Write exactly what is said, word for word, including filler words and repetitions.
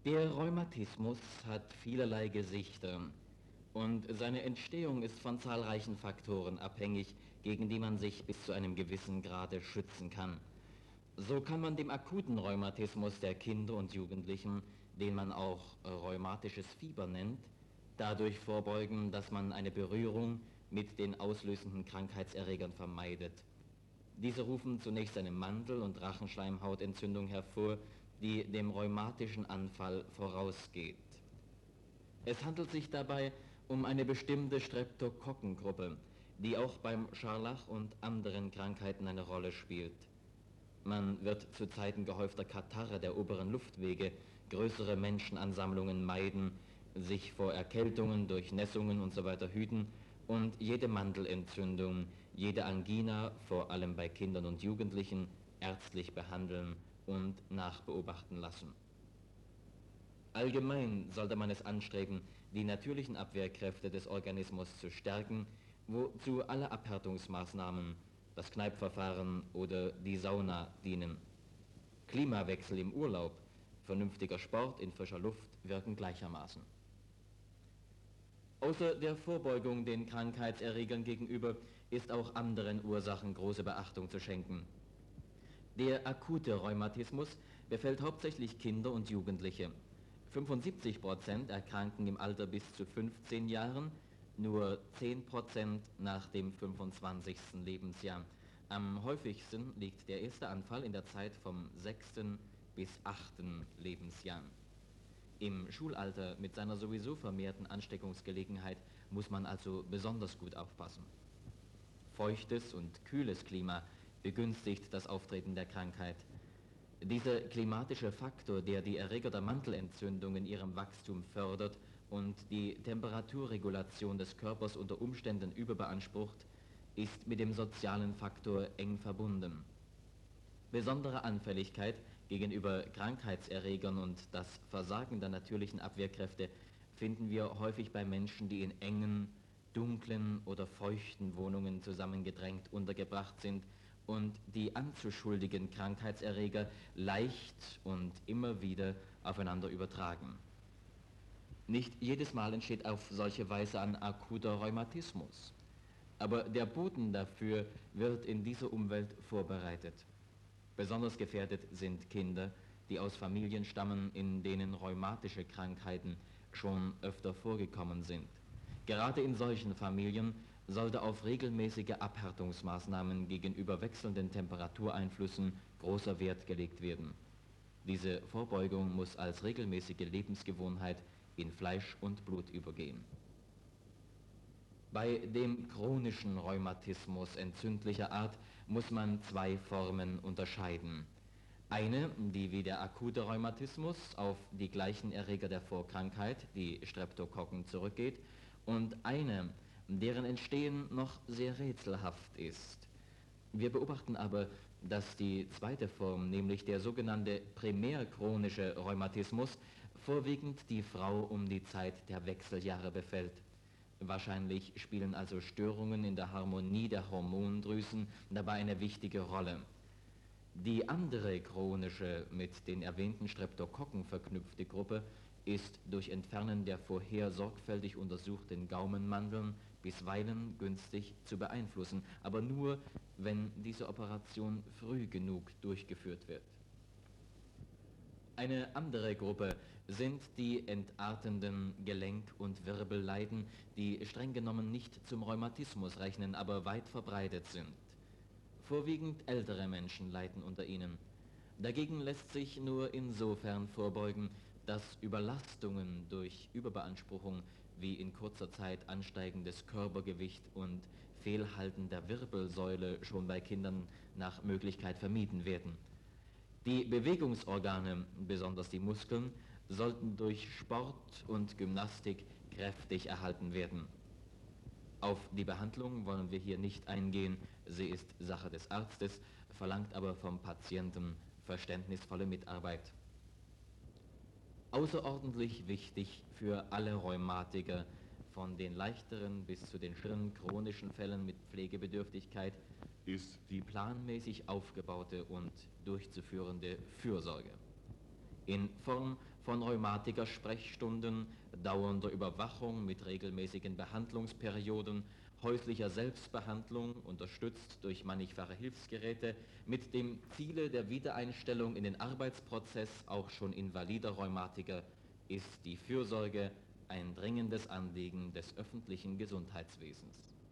Der Rheumatismus hat vielerlei Gesichter und seine Entstehung ist von zahlreichen Faktoren abhängig, gegen die man sich bis zu einem gewissen Grade schützen kann. So kann man dem akuten Rheumatismus der Kinder und Jugendlichen, den man auch äh, rheumatisches Fieber nennt, dadurch vorbeugen, dass man eine Berührung mit den auslösenden Krankheitserregern vermeidet. Diese rufen zunächst eine Mantel- und Rachenschleimhautentzündung hervor, die dem rheumatischen Anfall vorausgeht. Es handelt sich dabei um eine bestimmte Streptokokkengruppe, die auch beim Scharlach und anderen Krankheiten eine Rolle spielt. Man wird zu Zeiten gehäufter Katarrhe der oberen Luftwege größere Menschenansammlungen meiden, sich vor Erkältungen, Durchnässungen usw. hüten und jede Mandelentzündung, jede Angina, vor allem bei Kindern und Jugendlichen, ärztlich behandeln und nachbeobachten lassen. Allgemein sollte man es anstreben, die natürlichen Abwehrkräfte des Organismus zu stärken, wozu alle Abhärtungsmaßnahmen, das Kneippverfahren oder die Sauna dienen. Klimawechsel im Urlaub, vernünftiger Sport in frischer Luft wirken gleichermaßen. Außer der Vorbeugung den Krankheitserregern gegenüber ist auch anderen Ursachen große Beachtung zu schenken. Der akute Rheumatismus befällt hauptsächlich Kinder und Jugendliche. fünfundsiebzig Prozent erkranken im Alter bis zu fünfzehn Jahren, nur zehn Prozent nach dem fünfundzwanzigsten Lebensjahr. Am häufigsten liegt der erste Anfall in der Zeit vom sechsten bis achten Lebensjahr. Im Schulalter mit seiner sowieso vermehrten Ansteckungsgelegenheit muss man also besonders gut aufpassen. Feuchtes und kühles Klima begünstigt das Auftreten der Krankheit. Dieser klimatische Faktor, der die Erreger der Mantelentzündung in ihrem Wachstum fördert und die Temperaturregulation des Körpers unter Umständen überbeansprucht, ist mit dem sozialen Faktor eng verbunden. Besondere Anfälligkeit gegenüber Krankheitserregern und das Versagen der natürlichen Abwehrkräfte finden wir häufig bei Menschen, die in engen, dunklen oder feuchten Wohnungen zusammengedrängt untergebracht sind und die anzuschuldigen Krankheitserreger leicht und immer wieder aufeinander übertragen. Nicht jedes Mal entsteht auf solche Weise ein akuter Rheumatismus, aber der Boden dafür wird in dieser Umwelt vorbereitet. Besonders gefährdet sind Kinder, die aus Familien stammen, in denen rheumatische Krankheiten schon öfter vorgekommen sind. Gerade in solchen Familien sollte auf regelmäßige Abhärtungsmaßnahmen gegenüber wechselnden Temperatureinflüssen großer Wert gelegt werden. Diese Vorbeugung muss als regelmäßige Lebensgewohnheit in Fleisch und Blut übergehen. Bei dem chronischen Rheumatismus entzündlicher Art muss man zwei Formen unterscheiden. Eine, die wie der akute Rheumatismus auf die gleichen Erreger der Vorkrankheit, die Streptokokken, zurückgeht, und eine, deren Entstehen noch sehr rätselhaft ist. Wir beobachten aber, dass die zweite Form, nämlich der sogenannte primärchronische Rheumatismus, vorwiegend die Frau um die Zeit der Wechseljahre befällt. Wahrscheinlich spielen also Störungen in der Harmonie der Hormondrüsen dabei eine wichtige Rolle. Die andere chronische, mit den erwähnten Streptokokken verknüpfte Gruppe ist durch Entfernen der vorher sorgfältig untersuchten Gaumenmandeln bisweilen günstig zu beeinflussen, aber nur, wenn diese Operation früh genug durchgeführt wird. Eine andere Gruppe sind die entartenden Gelenk- und Wirbelleiden, die streng genommen nicht zum Rheumatismus rechnen, aber weit verbreitet sind. Vorwiegend ältere Menschen leiden unter ihnen. Dagegen lässt sich nur insofern vorbeugen, dass Überlastungen durch Überbeanspruchung wie in kurzer Zeit ansteigendes Körpergewicht und Fehlhalten der Wirbelsäule schon bei Kindern nach Möglichkeit vermieden werden. Die Bewegungsorgane, besonders die Muskeln, sollten durch Sport und Gymnastik kräftig erhalten werden. Auf die Behandlung wollen wir hier nicht eingehen, sie ist Sache des Arztes, verlangt aber vom Patienten verständnisvolle Mitarbeit. Außerordentlich wichtig für alle Rheumatiker, von den leichteren bis zu den schweren chronischen Fällen mit Pflegebedürftigkeit, ist die planmäßig aufgebaute und durchzuführende Fürsorge. in Form von Rheumatiker-Sprechstunden, dauernder Überwachung mit regelmäßigen Behandlungsperioden, häuslicher Selbstbehandlung, unterstützt durch mannigfache Hilfsgeräte, mit dem Ziele der Wiedereinstellung in den Arbeitsprozess auch schon invalider Rheumatiker, ist die Fürsorge ein dringendes Anliegen des öffentlichen Gesundheitswesens.